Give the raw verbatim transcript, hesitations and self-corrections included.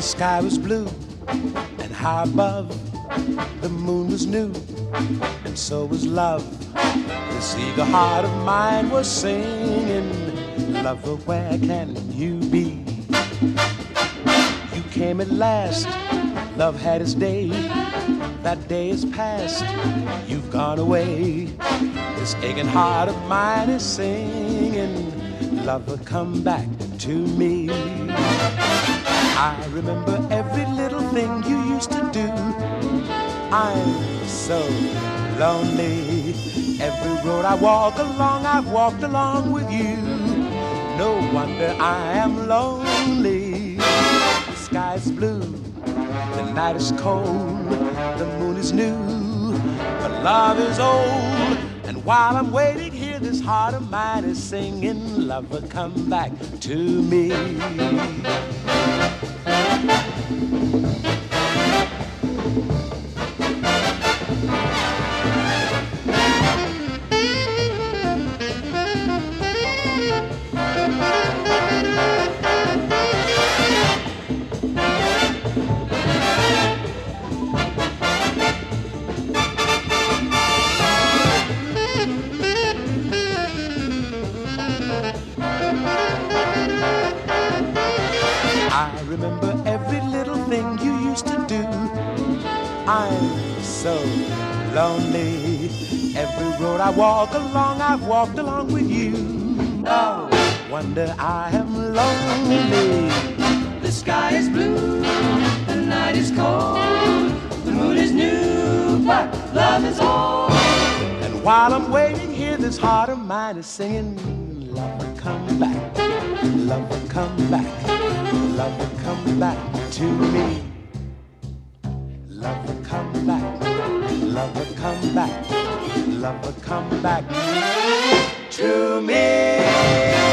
sky was blue, and high above the moon was new, and so was love. This eager heart of mine was singing, lover, where can you be? You came at last, love had its day, that day is past, you've gone away. This aching heart of mine is singing, lover, come back to me. I remember every little thing you used to do. I'm so lonely. Every road I walk along, I've walked along with you. No wonder I am lonely. The sky's blue, the night is cold, the moon is new, but love is old. And while I'm waiting here, this heart of mine is singing, lover, come back to me. I remember every little thing you used to do. I'm so lonely. Every road I walk along, I've walked along with you. No wonder I am lonely. The sky is blue, the night is cold, the moon is new, but love is old. And while I'm waiting here, this heart of mine is singing, lover, come back, lover, come back, lover, come back to me. Lover, come back, lover, come back, lover, come back to me.